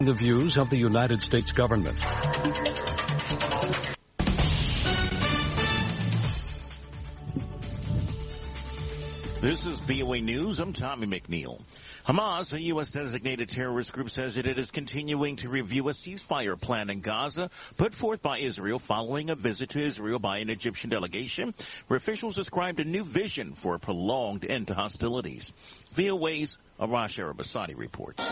The views of the United States government. This is VOA News. I'm Tommy McNeil. Hamas, a U.S.-designated terrorist group, says that it is continuing to review a ceasefire plan in Gaza put forth by Israel following a visit to Israel by an Egyptian delegation, where officials described a new vision for a prolonged end to hostilities. VOA's Arash Arabasadi reports.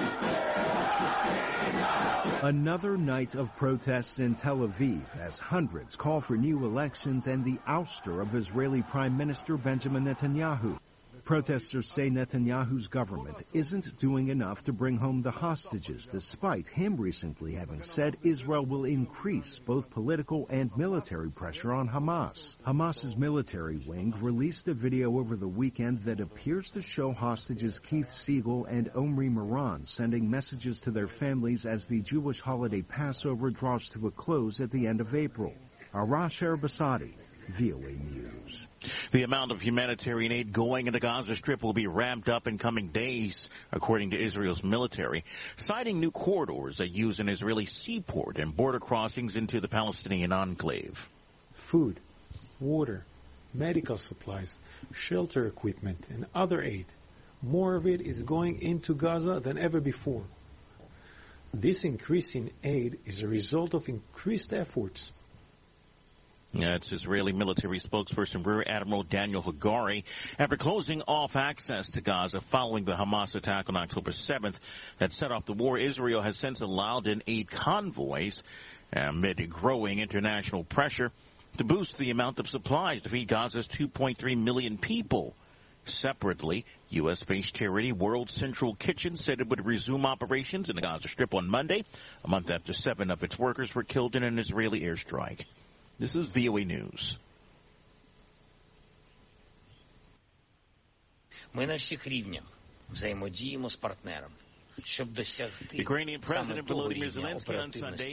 Another night of protests in Tel Aviv as hundreds call for new elections and the ouster of Israeli Prime Minister Benjamin Netanyahu. Protesters say Netanyahu's government isn't doing enough to bring home the hostages, despite him recently having said Israel will increase both political and military pressure on Hamas. Hamas's military wing released a video over the weekend that appears to show hostages Keith Siegel and Omri Moran sending messages to their families as the Jewish holiday Passover draws to a close at the end of April. Arash Arabasadi, VOA News. The amount of humanitarian aid going into Gaza Strip will be ramped up in coming days, according to Israel's military, citing new corridors that use an Israeli seaport and border crossings into the Palestinian enclave. Food, water, medical supplies, shelter equipment, and other aid. More of it is going into Gaza than ever before. This increase in aid is a result of increased efforts. That's Israeli military spokesperson Rear Admiral Daniel Hagari. After closing off access to Gaza following the Hamas attack on October 7th that set off the war, Israel has since allowed in aid convoys amid growing international pressure to boost the amount of supplies to feed Gaza's 2.3 million people. Separately, U.S.-based charity World Central Kitchen said it would resume operations in the Gaza Strip on Monday, a month after 7 of its workers were killed in an Israeli airstrike. This is VOA News. Ukrainian President Volodymyr Zelensky on Sunday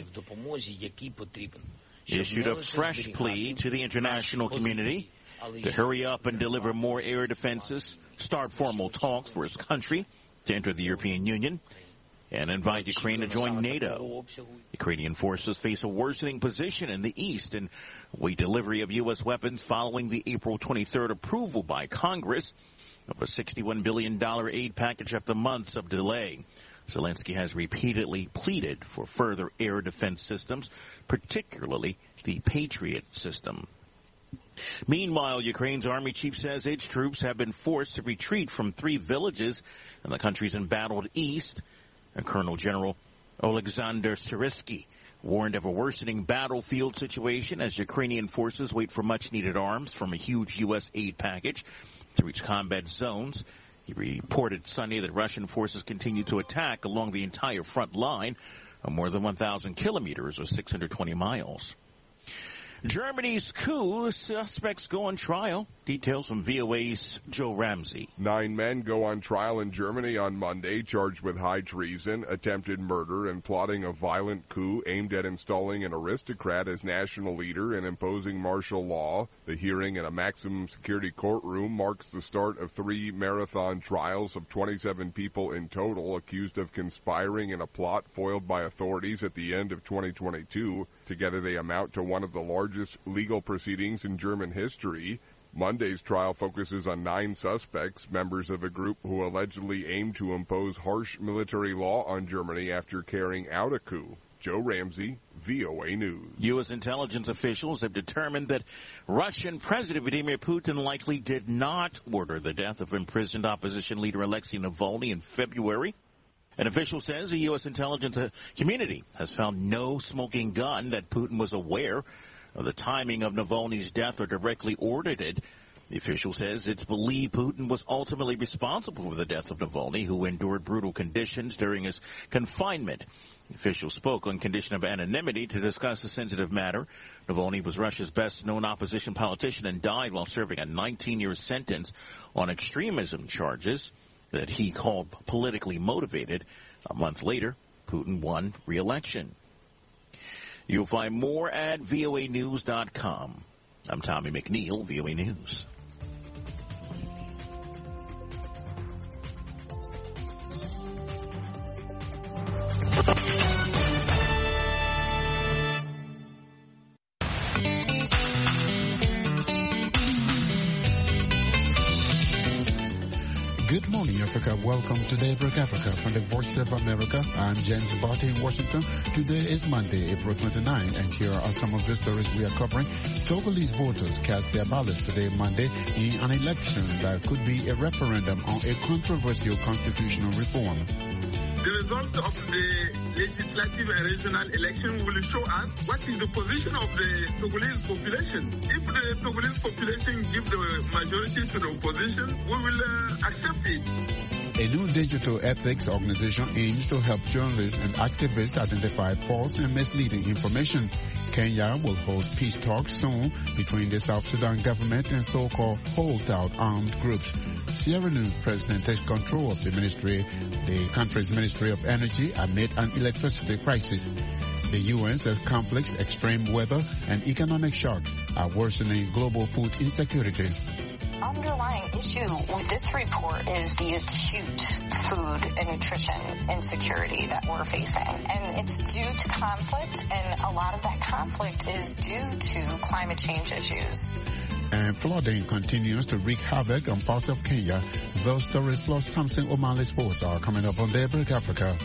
issued a fresh plea to the international community to hurry up and deliver more air defenses, start formal talks for his country to enter the European Union, and invite Ukraine to join NATO. Ukrainian forces face a worsening position in the east and wait delivery of U.S. weapons following the April 23rd approval by Congress of a $61 billion aid package after months of delay. Zelensky has repeatedly pleaded for further air defense systems, particularly the Patriot system. Meanwhile, Ukraine's army chief says its troops have been forced to retreat from 3 villages in the country's embattled east. Colonel General Oleksandr Syrsky warned of a worsening battlefield situation as Ukrainian forces wait for much-needed arms from a huge U.S. aid package to reach combat zones. He reported Sunday that Russian forces continue to attack along the entire front line of more than 1,000 kilometers or 620 miles. Germany's coup, suspects go on trial. Details from VOA's Joe Ramsey. 9 men go on trial in Germany on Monday, charged with high treason, attempted murder, and plotting a violent coup aimed at installing an aristocrat as national leader and imposing martial law. The hearing in a maximum security courtroom marks the start of 3 marathon trials of 27 people in total accused of conspiring in a plot foiled by authorities at the end of 2022. Together they amount to one of the largest legal proceedings in German history. Monday's trial focuses on 9 suspects, members of a group who allegedly aimed to impose harsh military law on Germany after carrying out a coup. Joe Ramsey, VOA News. U.S. intelligence officials have determined that Russian President Vladimir Putin likely did not order the death of imprisoned opposition leader Alexei Navalny in February. An official says the U.S. intelligence community has found no smoking gun that Putin was aware of the timing of Navalny's death or directly ordered it. The official says it's believed Putin was ultimately responsible for the death of Navalny, who endured brutal conditions during his confinement. The official spoke on condition of anonymity to discuss a sensitive matter. Navalny was Russia's best-known opposition politician and died while serving a 19-year sentence on extremism charges that he called politically motivated. A month later, Putin won re-election. You'll find more at voanews.com. I'm Tommy McNeil, VOA News. Good morning, Africa. Welcome to Daybreak Africa from the Voice of America. I'm James Barty in Washington. Today is Monday, April 29, and here are some of the stories we are covering. Togolese voters cast their ballots today, Monday, in an election that could be a referendum on a controversial constitutional reform. The result of the legislative and regional election will show us what is the position of the Togolese population. If the Togolese population give the majority to the opposition, we will accept it. A new digital ethics organization aims to help journalists and activists identify false and misleading information. Kenya will host peace talks soon between the South Sudan government and so-called holdout armed groups. Sierra Leone's president takes control of the country's Ministry of Energy amid an electricity crisis. The UN says conflicts, extreme weather, and economic shocks are worsening global food insecurity. Underlying issue with this report is the acute food and nutrition insecurity that we're facing. And it's due to conflict, and a lot of that conflict is due to climate change issues. And flooding continues to wreak havoc on parts of Kenya. Those stories plus Samson O'Malley Sports are coming up on Daybreak Africa.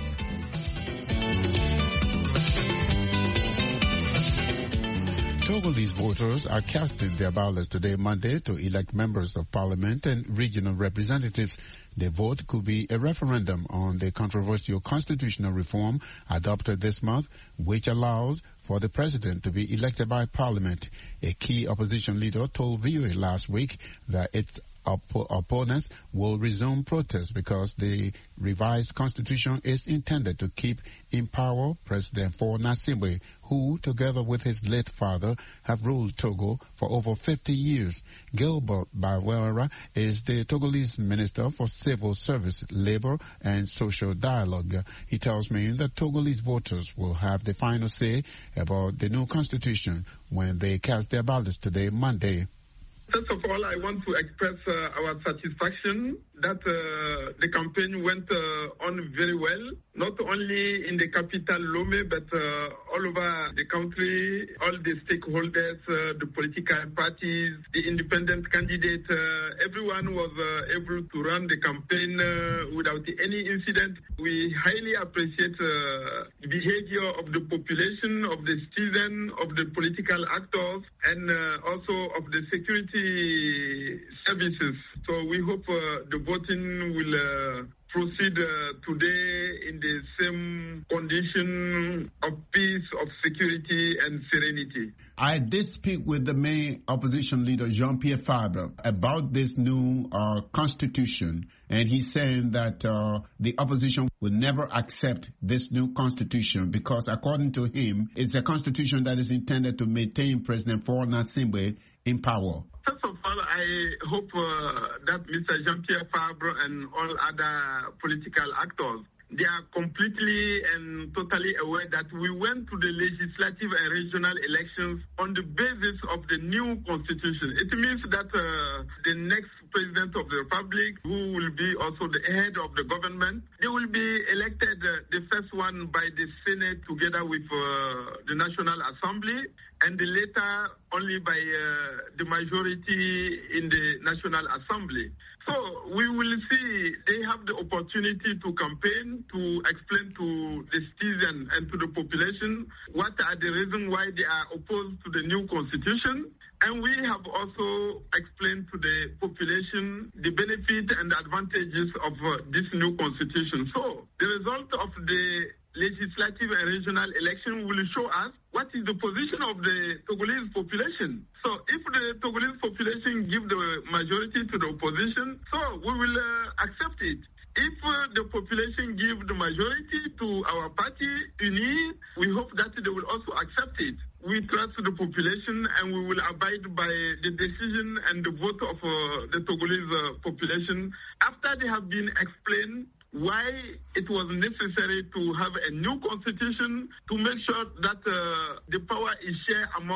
Togolese voters are casting their ballots today, Monday, to elect members of parliament and regional representatives. The vote could be a referendum on the controversial constitutional reform adopted this month, which allows for the president to be elected by parliament. A key opposition leader told VOA last week that its opponents will resume protests because the revised constitution is intended to keep in power President Faure Gnassingbé, who, together with his late father, have ruled Togo for over 50 years. Gilbert Bawera is the Togolese Minister for Civil Service, Labor and Social Dialogue. He tells me that Togolese voters will have the final say about the new constitution when they cast their ballots today, Monday. First of all, I want to express our satisfaction that the campaign went on very well, not only in the capital Lomé, but all over the country. All the stakeholders, the political parties, the independent candidate, everyone was able to run the campaign without any incident. We highly appreciate the behavior of the population, of the citizens, of the political actors, and also of the security services. So we hope the voting will proceed today in the same condition of peace, of security and serenity. I did speak with the main opposition leader, Jean-Pierre Fabre, about this new constitution, and he's saying that the opposition will never accept this new constitution because, according to him, it's a constitution that is intended to maintain President Faure Gnassingbé in power. First of all, I hope that Mr. Jean-Pierre Fabre and all other political actors, they are completely and totally aware that we went to the legislative and regional elections on the basis of the new constitution. It means that the next president of the republic, who will be also the head of the government, they will be elected, the first one by the Senate together with the National Assembly, and the later only by the majority in the National Assembly. So we will see, they have the opportunity to campaign, to explain to the citizens and to the population what are the reasons why they are opposed to the new constitution. And we have also explained to the population the benefit and advantages of this new constitution. So the result of the legislative and regional election will show us what is the position of the Togolese population. So if the Togolese population give the majority to the opposition, so we will accept it. If the population give the majority to our party, UNI, we hope that they will also accept it. We trust the population and we will abide by the decision and the vote of the Togolese population after they have been explained why it was necessary to have a new constitution to make sure that the power is shared among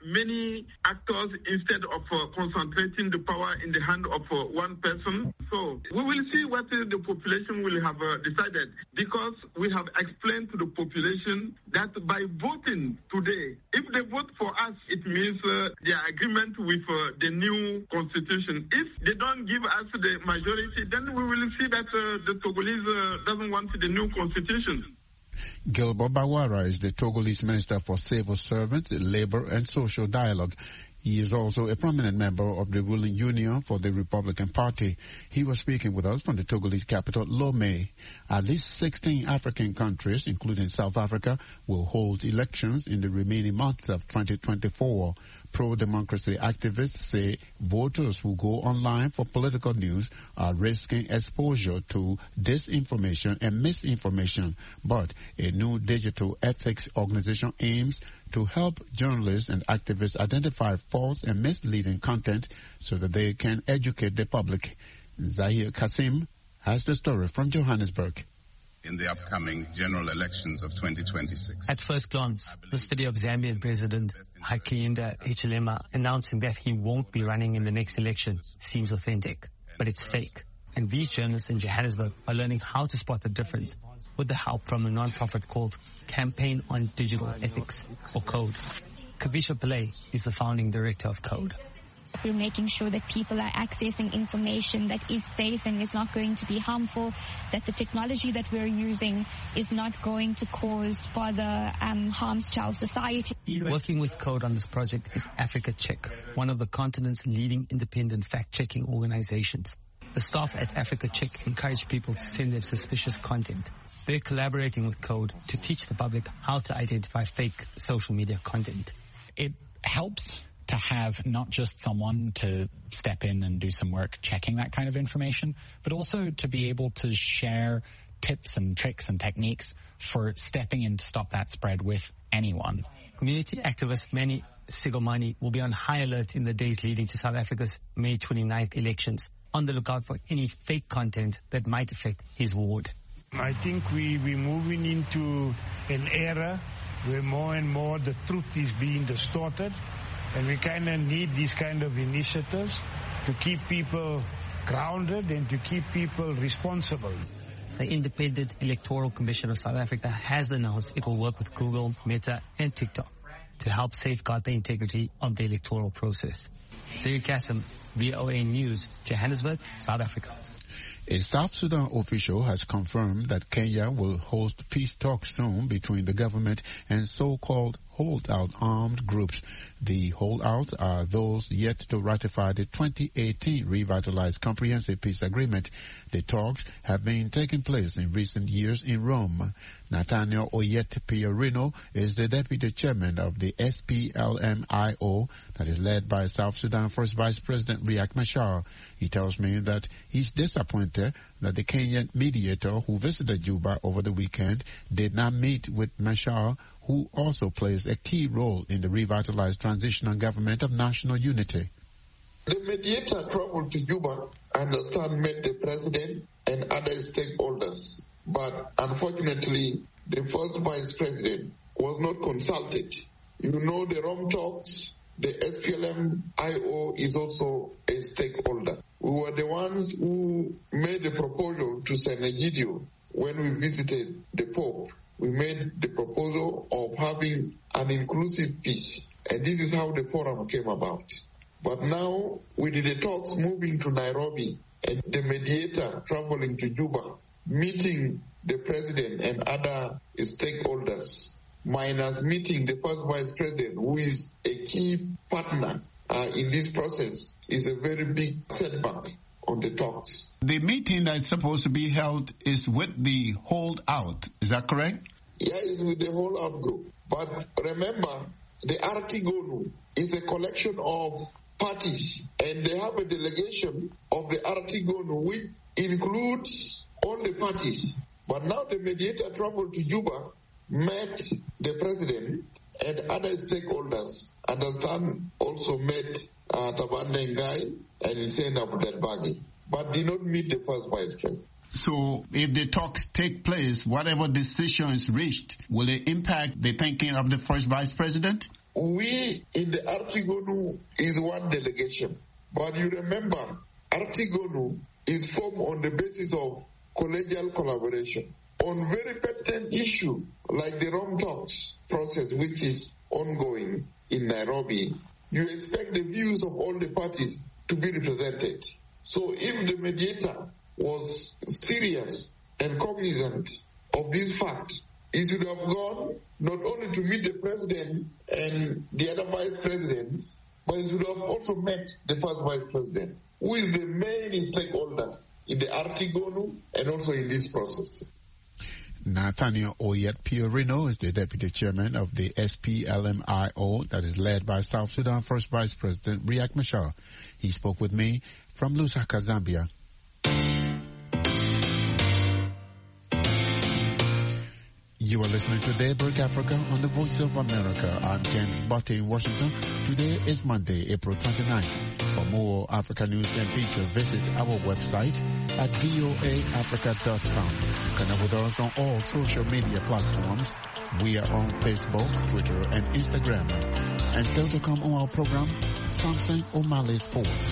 many actors instead of concentrating the power in the hand of one person. So we will see what the population will have decided, because we have explained to the population that by voting today, if they vote for us, it means their agreement with the new constitution. If they don't give us the majority, then we will see that the Togolese doesn't want the new constitution. Gilbert Bawara is the Togolese Minister for Civil Servants, Labor and Social Dialogue. He is also a prominent member of the ruling union for the Republican Party. He was speaking with us from the Togolese capital, Lomé. At least 16 African countries, including South Africa, will hold elections in the remaining months of 2024. Pro-democracy activists say voters who go online for political news are risking exposure to disinformation and misinformation. But a new digital ethics organization aims to help journalists and activists identify false and misleading content so that they can educate the public. Zahir Kasim has the story from Johannesburg. In the upcoming general elections of 2026. At first glance, this video of Zambian President Hakainde Hichilema announcing that he won't be running in the next election seems authentic, but it's fake. And these journalists in Johannesburg are learning how to spot the difference with the help from a non-profit called Campaign on Digital Ethics, or CODE. Kavisha Pillay is the founding director of CODE. We're making sure that people are accessing information that is safe and is not going to be harmful, that the technology that we're using is not going to cause further harms to our society. Working with CODE on this project is Africa Check, one of the continent's leading independent fact-checking organizations. The staff at Africa Check encourage people to send their suspicious content. They're collaborating with CODE to teach the public how to identify fake social media content. It helps to have not just someone to step in and do some work checking that kind of information, but also to be able to share tips and tricks and techniques for stepping in to stop that spread with anyone. Community activist Manny Sigomani will be on high alert in the days leading to South Africa's May 29th elections, on the lookout for any fake content that might affect his ward. I think we're moving into an era where more and more the truth is being distorted, and we kind of need these kind of initiatives to keep people grounded and to keep people responsible. The Independent Electoral Commission of South Africa has announced it will work with Google, Meta and TikTok to help safeguard the integrity of the electoral process. Zahir Kasim, VOA News, Johannesburg, South Africa. A South Sudan official has confirmed that Kenya will host peace talks soon between the government and so-called holdout armed groups. The holdouts are those yet to ratify the 2018 revitalized comprehensive peace agreement. The talks have been taking place in recent years in Rome. Nathaniel Oyet Piorino is the deputy chairman of the SPLM-IO that is led by South Sudan First Vice President Riek Machar. He tells me that he's disappointed that the Kenyan mediator who visited Juba over the weekend did not meet with Machar, who also plays a key role in the revitalized transitional government of national unity. The mediator traveled to Juba and met the president and other stakeholders. But unfortunately, the first vice president was not consulted. You know, the Rome talks, the SPLM-IO is also a stakeholder. We were the ones who made the proposal to St. Egidio when we visited the Pope. We made the proposal of having an inclusive peace. And this is how the forum came about. But now, with the talks moving to Nairobi and the mediator traveling to Juba, meeting the president and other stakeholders, minus meeting the first vice president, who is a key partner in this process, is a very big setback on the talks. The meeting that is supposed to be held is with the holdout. Is that correct? Yeah, it's with the holdout group. But remember, the Artigonu is a collection of parties, and they have a delegation of the Artigonu, which includes all the parties. But now the mediator traveled to Juba, met the president and other stakeholders. Understand also met Tabande Ngai and Hussein Abdel-Bagi, but did not meet the first vice president. So if the talks take place, whatever decision is reached, will it impact the thinking of the first vice president? we in the Artigonu is one delegation. But you remember, Artigonu is formed on the basis of collegial collaboration. On very pertinent issue, like the Rome Talks process, which is ongoing in Nairobi, you expect the views of all the parties to be represented. So if the mediator was serious and cognizant of this fact, he should have gone not only to meet the president and the other vice presidents, but he should have also met the first vice president, who is the main stakeholder in the Artigonu and also in this process. Nathaniel Oyet Piorino is the deputy chairman of the SPLMIO that is led by South Sudan First Vice President Riek Machar. He spoke with me from Lusaka, Zambia. You are listening to Daybreak Africa on the Voice of America. I'm James Botte in Washington. Today is Monday, April 29th. For more Africa news and features, visit our website at voaafrica.com. Connect with us on all social media platforms. We are on Facebook, Twitter, and Instagram. And still to come on our program, Samson O'Malley Sports.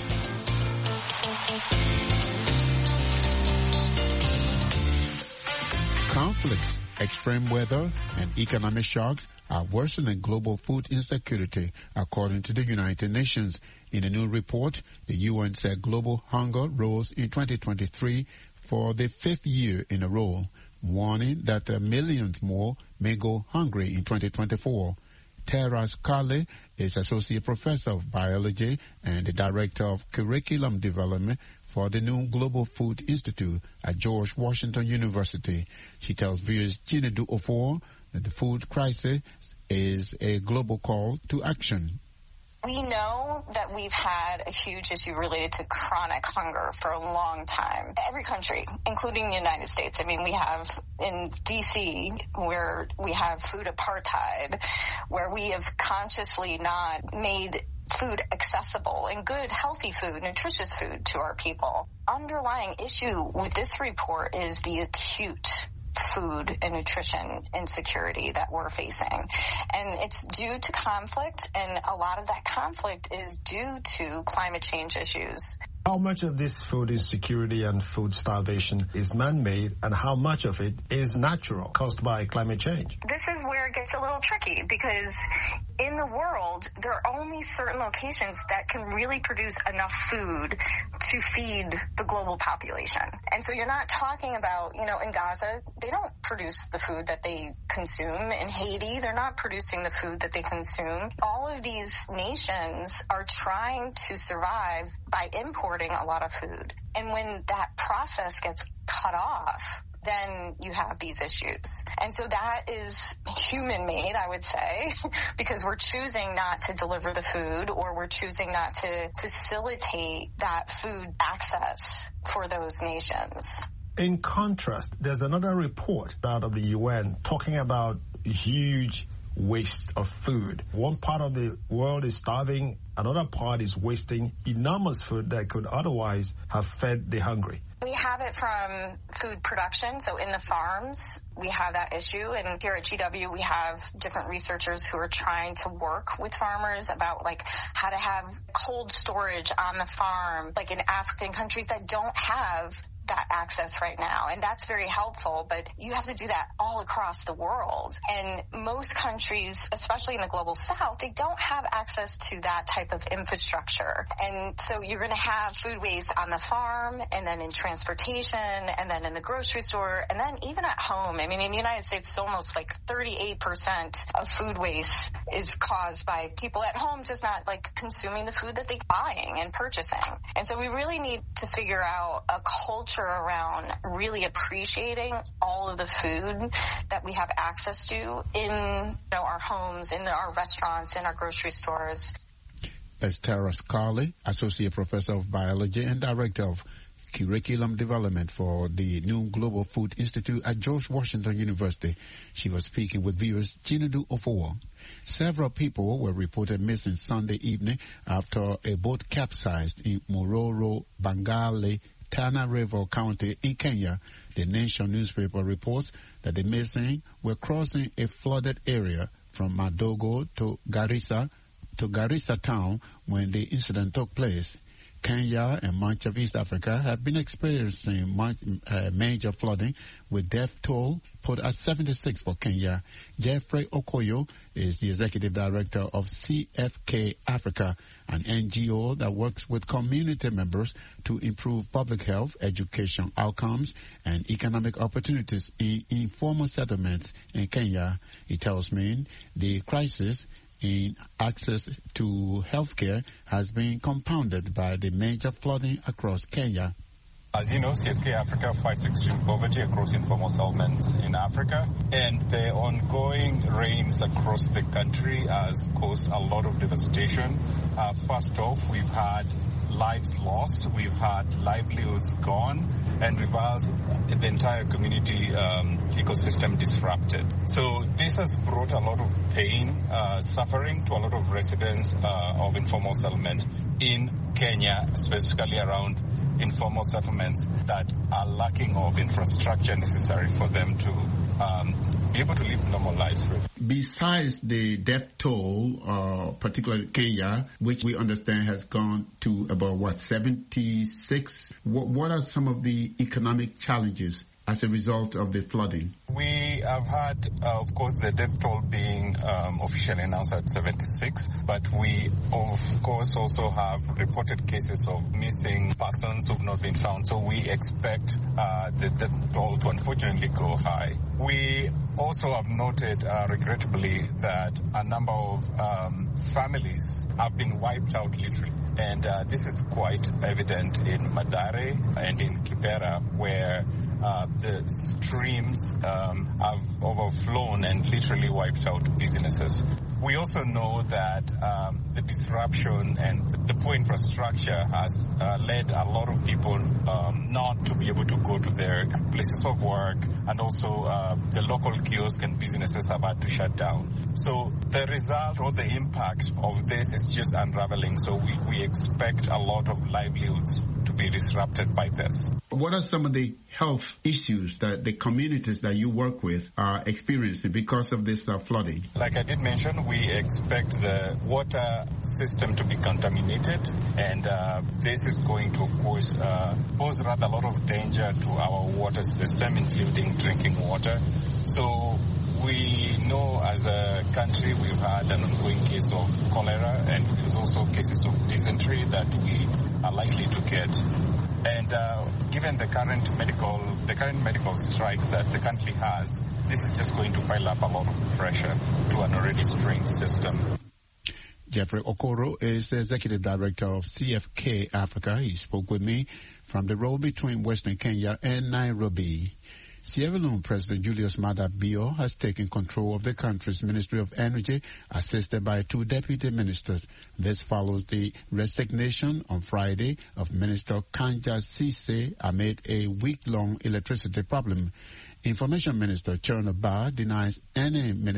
Conflicts, extreme weather, and economic shocks are worsening global food insecurity, according to the United Nations. In a new report, the UN said global hunger rose in 2023 for the fifth year in a row, warning that millions more may go hungry in 2024. Tara Scarlett is Associate Professor of Biology and the Director of Curriculum Development for the new Global Food Institute at George Washington University. She tells viewers Chinedu Ofor that the food crisis is a global call to action. We know that we've had a huge issue related to chronic hunger for a long time. Every country, including the United States. I mean, we have in D.C. where we have food apartheid, where we have consciously not made food accessible and good, healthy food, nutritious food to our people. Underlying issue with this report is the acute food and nutrition insecurity that we're facing. And it's due to conflict, and a lot of that conflict is due to climate change issues. How much of this food insecurity and food starvation is man-made, and how much of it is natural, caused by climate change? This is where it gets a little tricky, because in the world, there are only certain locations that can really produce enough food to feed the global population. And so you're not talking about, in Gaza, they don't produce the food that they consume. In Haiti, they're not producing the food that they consume. All of these nations are trying to survive by importing a lot of food. And when that process gets cut off, then you have these issues. And so that is human-made, I would say, because we're choosing not to deliver the food, or we're choosing not to facilitate that food access for those nations. In contrast, there's another report out of the UN talking about huge waste of food. One part of the world is starving, another part is wasting enormous food that could otherwise have fed the hungry. We have it from food production, so in the farms, we have that issue. And here at GW, we have different researchers who are trying to work with farmers about how to have cold storage on the farm, like in African countries that don't have that access right now. And that's very helpful, but you have to do that all across the world. And most countries, especially in the global south, they don't have access to that type of infrastructure. And so you're going to have food waste on the farm, and then in transportation, and then in the grocery store, and then even at home. I mean, in the United States, it's almost 38% of food waste is caused by people at home just not consuming the food that they're buying and purchasing. And so we really need to figure out a culture around really appreciating all of the food that we have access to in our homes, in our restaurants, in our grocery stores. As Tara Scarlett, Associate Professor of Biology and Director of Curriculum Development for the new Global Food Institute at George Washington University. She was speaking with viewers Chinedu Ofor. Several people were reported missing Sunday evening after a boat capsized in Mororo, Bangali, Tana River County in Kenya. The Nation newspaper reports that the missing were crossing a flooded area from Madogo to Garissa town when the incident took place. Kenya and much of East Africa have been experiencing major flooding, with death toll put at 76 for Kenya. Jeffrey Okoyo is the executive director of CFK Africa, an NGO that works with community members to improve public health, education outcomes, and economic opportunities in informal settlements in Kenya. He tells me the crisis in access to healthcare has been compounded by the major flooding across Kenya. As you know, CFK Africa fights extreme poverty across informal settlements in Africa, and the ongoing rains across the country has caused a lot of devastation. First off, we've had lives lost, we've had livelihoods gone, and we've had the entire community ecosystem disrupted. So this has brought a lot of pain, suffering to a lot of residents of informal settlement in Kenya, specifically around informal settlements that are lacking of infrastructure necessary for them to be able to live normal lives. Besides the death toll, particularly Kenya, which we understand has gone to about 76, what are some of the economic challenges as a result of the flooding? We have had, of course, the death toll being officially announced at 76, but we, of course, also have reported cases of missing persons who have not been found. So we expect the death toll to unfortunately go high. We also have noted, regrettably, that a number of families have been wiped out literally. And this is quite evident in Madare and in Kibera, where the streams have overflown and literally wiped out businesses. We also know that the disruption and the poor infrastructure has led a lot of people not to be able to go to their places of work, and also the local kiosks and businesses have had to shut down. So the result or the impact of this is just unraveling. So we expect a lot of livelihoods to be disrupted by this. What are some of the health issues that the communities that you work with are experiencing because of this flooding? Like I did mention, we expect the water system to be contaminated, and this is going to, of course, pose rather a lot of danger to our water system, including drinking water. So we know as a country we've had an ongoing case of cholera, and there's also cases of dysentery that we are likely to get. And given the current medical strike that the country has, this is just going to pile up a lot of pressure to an already strained system. Jeffrey Okoro is the executive director of CFK Africa. He spoke with me from the road between Western Kenya and Nairobi. Sierra Leone President Julius Maada Bio has taken control of the country's Ministry of Energy, assisted by 2 deputy ministers. This follows the resignation on Friday of Minister Kanja Cisse amid a week-long electricity problem. Information Minister Cherno Ba denies that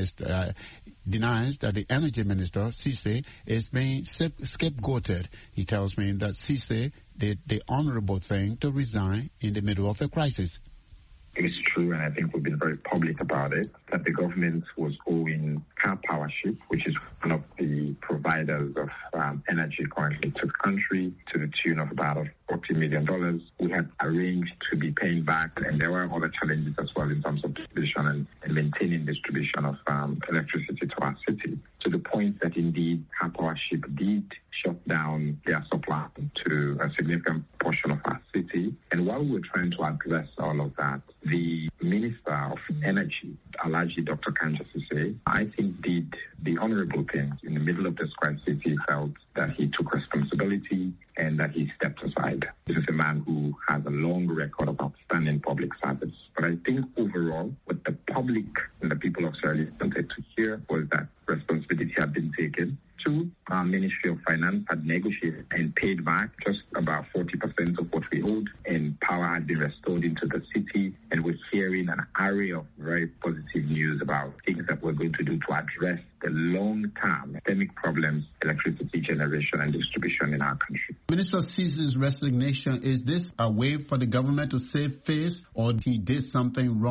the Energy Minister, Cisse, is being scapegoated. He tells me that Cisse did the honorable thing to resign in the middle of a crisis. It's true, and I think we've been very public about it, that the government was owing Car Powership, which is one of the providers of energy currently to the country, to the tune of about $40 million. We had arranged to be paying back, and there were other challenges as well in terms of distribution and maintaining distribution of electricity to our city, to the point that indeed Car Powership did shut down their supply to a significant portion of our city. And while we were trying to address all of that, the Minister of Energy, Alhaji Dr. Kanja Cisse, I think did the honorable thing. In the middle of this crisis, he felt that he took responsibility and that he stepped aside. This is a man who has a long record of outstanding public service. But I think overall, what the public and the people of Sierra Leone wanted to hear was that responsibility had been taken. 2, our Ministry of Finance had negotiated and paid back just about 40% of what we owed, and power had been restored into the city, and we're hearing an array of very positive news about things that we're going to do to address the long-term systemic problems, electricity generation and distribution in our country. Minister Cisse's resignation, is this a way for the government to save face, or he did something wrong?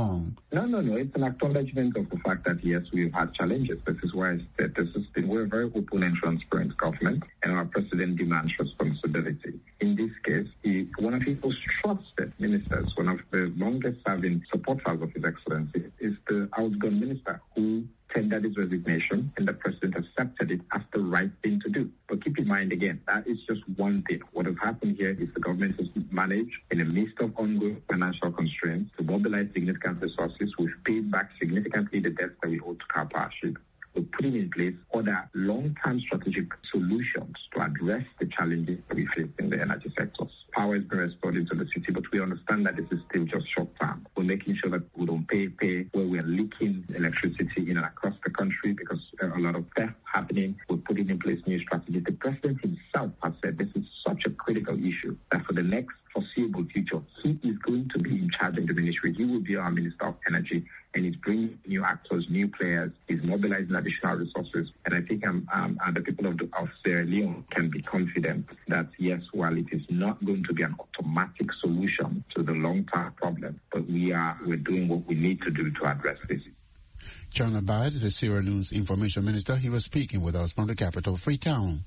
No. It's an acknowledgement of the fact that, yes, we've had challenges. This is why I said we're a very open and transparent government, and our president demands responsibility. In this case, one of his most trusted ministers, one of the longest-serving supporters of His Excellency, is the outgoing minister who tendered his resignation, and the president accepted it as the right thing to do. But keep in mind, again, that is just one thing. What has happened here is the government has managed, in the midst of ongoing financial constraints, to mobilize significant resources. We've paid back significantly the debts that we owe to Car Powership. We're putting in place other long-term strategic solutions to address the challenges that we face in the energy sectors. Power has been restored into the city, but we understand that this is still just short-term. We're making sure that we don't pay where we're leaking electricity in and across the country because a lot of theft happening. We're putting in place new strategies. The president himself has said this is such a critical issue that for the next foreseeable future, he is going to be in charge of the ministry. He will be our Minister of Energy, and he's bringing new actors, new players. He's mobilizing additional resources. And I think the people of Sierra Leone can be confident that, yes, while it is not going to be an automatic solution to the long-term problem, but we're doing what we need to do to address this. John Abad, the Sierra Leone's information minister, he was speaking with us from the capital, Freetown.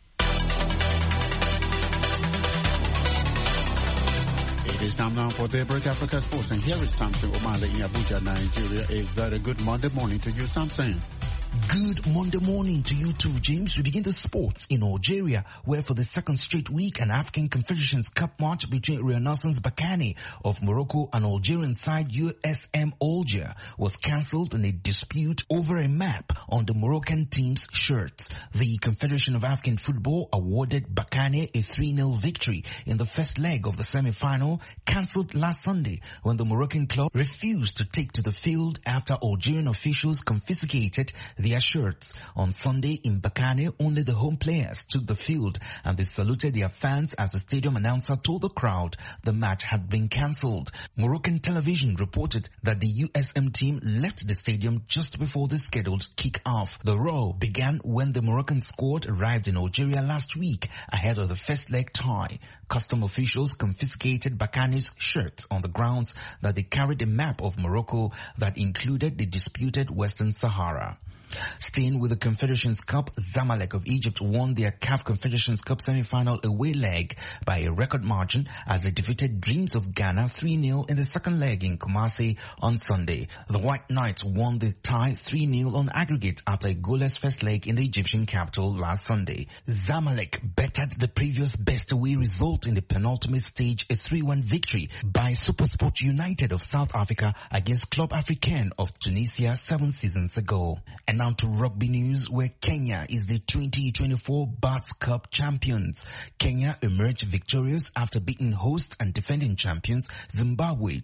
It is time now for Daybreak Africa Sports, and here is Samson Omale in Abuja, Nigeria. A very good Monday morning to you, Samson. Good Monday morning to you too, James. We begin the sports in Algeria, where for the second straight week, an African Confederations Cup match between Renaissance Berkane of Morocco and Algerian side USM Alger was cancelled in a dispute over a map on the Moroccan team's shirts. The Confederation of African Football awarded Berkane a 3-0 victory in the first leg of the semi-final, cancelled last Sunday when the Moroccan club refused to take to the field after Algerian officials confiscated their shirts. On Sunday in Berkane, only the home players took the field and they saluted their fans as the stadium announcer told the crowd the match had been cancelled. Moroccan television reported that the USM team left the stadium just before the scheduled kick-off. The row began when the Moroccan squad arrived in Algeria last week ahead of the first leg tie. Custom officials confiscated Berkane's shirts on the grounds that they carried a map of Morocco that included the disputed Western Sahara. Staying with the Confederations Cup, Zamalek of Egypt won their CAF Confederations Cup semi-final away leg by a record margin as they defeated Dreams of Ghana 3-0 in the second leg in Kumasi on Sunday. The White Knights won the tie 3-0 on aggregate after a goalless first leg in the Egyptian capital last Sunday. Zamalek bettered the previous best away result in the penultimate stage, a 3-1 victory by SuperSport United of South Africa against Club Africain of Tunisia 7 seasons ago. And now to rugby news, where Kenya is the 2024 Bats Cup champions. Kenya emerged victorious after beating host and defending champions Zimbabwe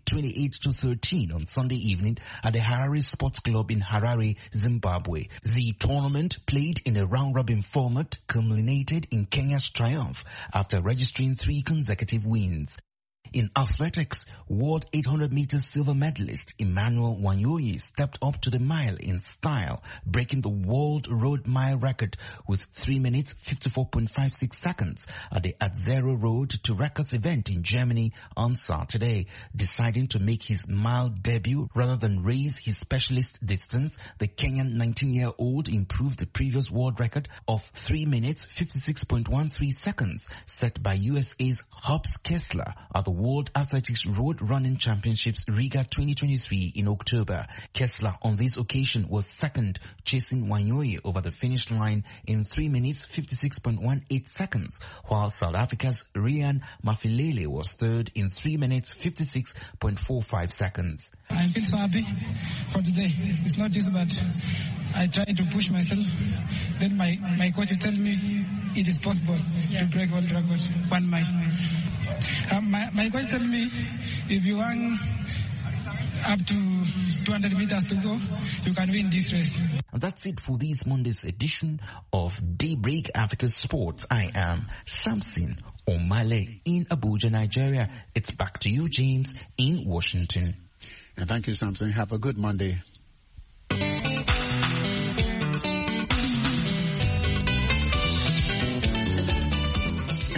28-13 on Sunday evening at the Harare Sports Club in Harare, Zimbabwe. The tournament, played in a round-robin format, culminated in Kenya's triumph after registering 3 consecutive wins. In athletics, World 800 meters silver medalist Emmanuel Wanyoyi stepped up to the mile in style, breaking the world road mile record with 3 minutes 54.56 seconds at the Atzero Road to Records event in Germany on Saturday. Deciding to make his mile debut rather than raise his specialist distance, the Kenyan 19-year-old improved the previous world record of 3 minutes 56.13 seconds set by USA's Hobbs Kessler at the World Athletics Road Running Championships Riga 2023 in October. Kessler on this occasion was second, chasing Wanyoyi over the finish line in 3 minutes 56.18 seconds, while South Africa's Ryan Mafilele was third in 3 minutes 56.45 seconds. I feel so happy for today. It's not just that I try to push myself, then my coach will tell me it is possible to break world record 1 mile. My coach told me if you want up to 200 meters to go, you can win this race. That's it for this Monday's edition of Daybreak Africa Sports. I am Samson Omale in Abuja, Nigeria. It's back to you, James, in Washington. And thank you, Samson. Have a good Monday.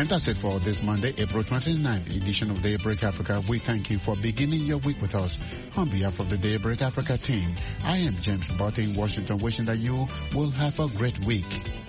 And that's it for this Monday, April 29th edition of Daybreak Africa. We thank you for beginning your week with us. On behalf of the Daybreak Africa team, I am James Botte in Washington, wishing that you will have a great week.